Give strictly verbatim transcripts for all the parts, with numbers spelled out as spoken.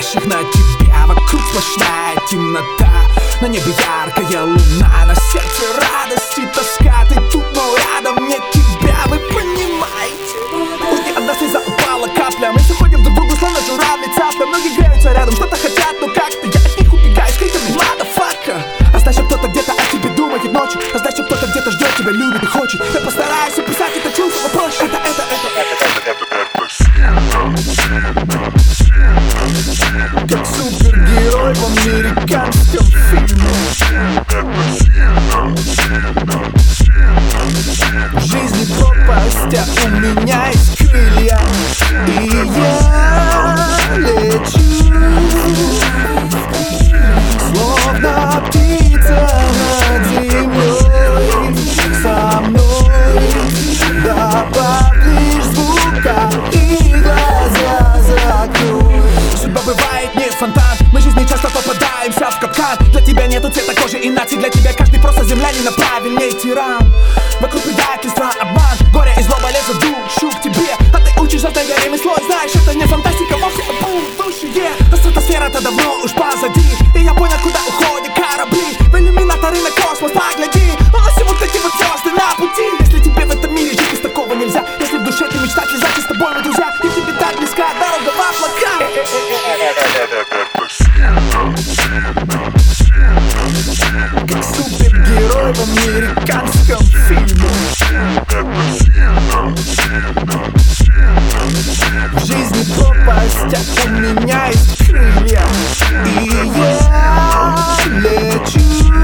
смотрящих на тебя. Вокруг сплошная темнота, на небе яркая луна, на сердце радость и тоска. Ты тут, но рядом нет тебя, вы понимаете? Уйди, одна слеза упала капля, мы заходим друг другу, словно журавли цапля. Многие греются рядом, что-то хотят, но как-то я от них убегаю, скрытыми motherfucker. А значит, кто-то где-то о тебе думает ночью, а значит, кто-то где-то ждет тебя, любит и хочет. Я постараюсь описать это чувство проще. Это, это, это, это, это, как супергерой в американском фильме. В жизни пропасть, а у меня есть крылья, и я лечу, словно птица над землей. Со мной добавь лишь звука и глаза закрой. Судьба бывает не фонтан, мы в жизни часто попадаемся в капкан. Для тебя нету цвета кожи и нации, для тебя каждый просто землянин, а правильней тиран. Вокруг предательства, обман, горе и злоба лезут в душу к тебе. А ты учишь это ремесло, и знаешь, это не фантастика вовсе, а бум в душе. Но стратосфера-то давно уж позади, и я понял, куда уходят корабли. В иллюминаторы на космос погляди, у нас всего такие вот звезды на пути. Если тебе в этом мире жить без такого нельзя, если в душе ты мечтать лежать, и с тобой мы друзья, и тебе так близка дорога в облака. Как супергерой в американском фильме. В жизни пропасть, а у меня есть крылья, и я лечу,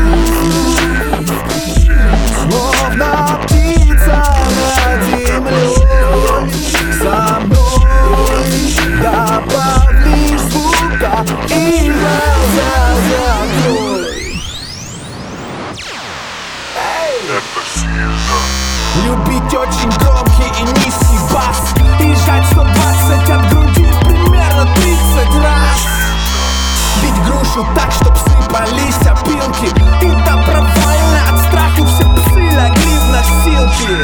словно птица над землей. Со мной добавь лишь звука и глаза закрой. Любить очень громкий и низкий бас, и жать сто двадцать от груди примерно тридцать раз. Бить грушу так, чтоб сыпались опилки, и добровольно от страха все псы легли в носилки.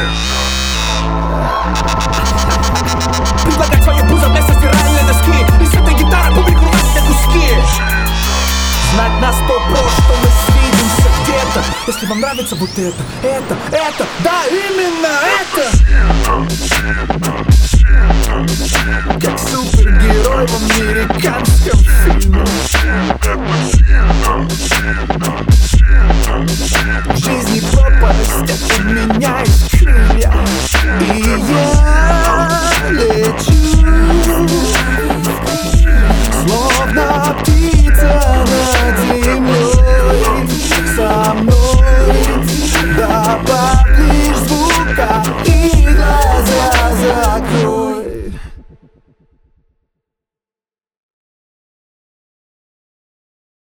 Предлагать свою бузу вместо стиральной доски, и с этой гитары публику рвать на куски. Знать на сто про, что мы свидимся где-то. Если вам нравится вот это, это, это, да, именно это.